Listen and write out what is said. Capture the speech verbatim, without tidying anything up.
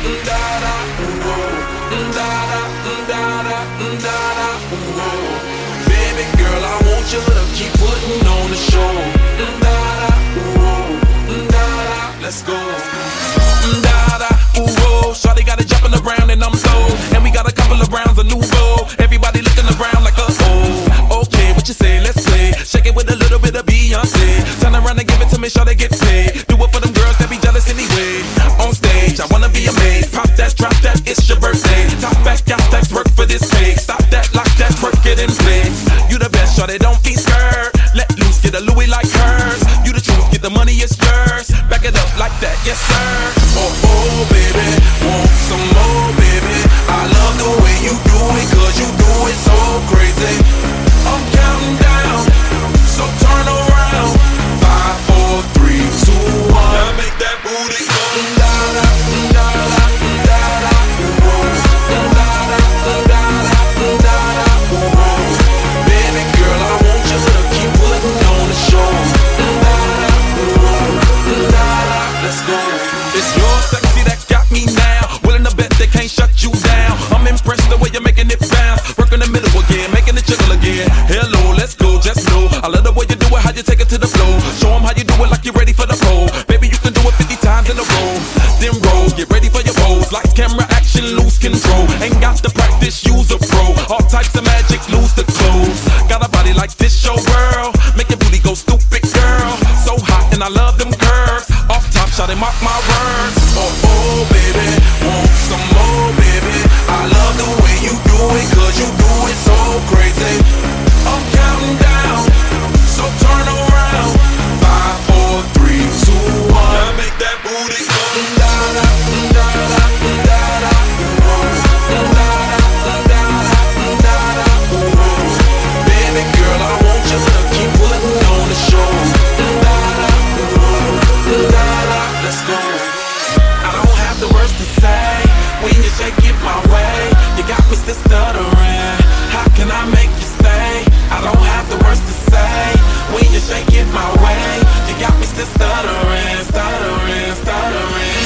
da-da, ooh, da-da, da-da, da-da, ooh. Baby girl, I want you to keep putting on the show. Da-da, ooh, da-da, let's go. Da-da, ooh, shawty got it jumping around and I'm slow. And we got a couple of rounds of nouveau. Everybody looking around like a oh. Okay, what you say? Let's play. Shake it with a little bit of Beyonce. Turn around and give it to me, shawty get paid. Do it for them girls that be jealous anyway. On stage, I wanna be amazed. Pop that, drop that, it's your birthday. Top back, got stacks, work for this cake. Stop that, lock that, work it in place. You the best, shawty, don't be scared. Let loose, get a Louis like hers. You the truth, get the money, it's yours. Back it up like that, yes sir. Oh, oh, baby, want some more, baby. I love the way you do it, cause you do it so crazy. I'm counting down, so turn around. Five, four, three, two, one. Now make that booty go. Da-da, da-da, da-da, ooh. Da-da, da-da, da-da, ooh. Baby girl, I want you to keep putting on the show. Da-da, ooh, da-da, let's go. It's your sexy that got me now. Willing to bet they can't shut you down. I'm impressed the way you're making it bounce. Work in the middle again, making it jiggle again. Hello, let's go, just know I love the way you do it, how you take it to the floor. Show them how you do it like you're ready for the pole. Baby, you can do it fifty times in a row. Then roll, get ready for your pose. Lights, camera, action, lose control. Ain't got to practice, use a pro. All types of magic, lose the clothes. Got a body like this, show world. Make your booty go stupid, girl. So hot and I love them curves. Off top, shot and mark my words. Oh, oh, baby, want some more, baby. I love the way you do it, cause you do it so crazy. I'm counting down, so turn around. Five, four, three, two, one. Now make that booty go. Da-da, da-da, da-da, ooh. Da-da, da-da, da-da, ooh. Baby girl, I want you to keep putting on the show. Da-da, ooh, da-da, let's go. I don't have the words to say when you shake it my way. You got me still stuttering. How can I make you stay? I don't have the words to say when you shake it my way. You got me still stuttering, stuttering, stuttering.